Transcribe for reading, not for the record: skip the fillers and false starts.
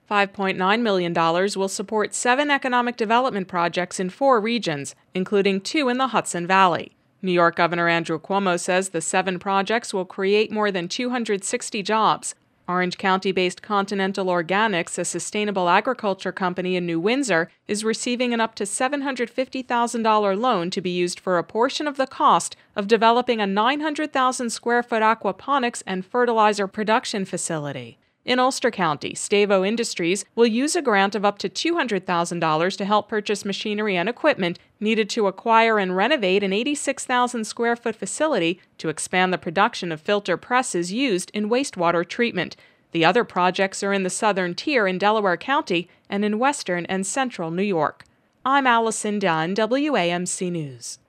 $5.9 million will support 7 economic development projects in 4 regions, including 2 in the Hudson Valley. New York Governor Andrew Cuomo says the 7 projects will create more than 260 jobs. Orange County-based Continental Organics, a sustainable agriculture company in New Windsor, is receiving an up to $750,000 loan to be used for a portion of the cost of developing a 900,000 square foot aquaponics and fertilizer production facility. In Ulster County, Stavo Industries will use a grant of up to $200,000 to help purchase machinery and equipment needed to acquire and renovate an 86,000 square foot facility to expand the production of filter presses used in wastewater treatment. The other projects are in the southern tier in Delaware County and in western and central New York. I'm Allison Dunn, WAMC News.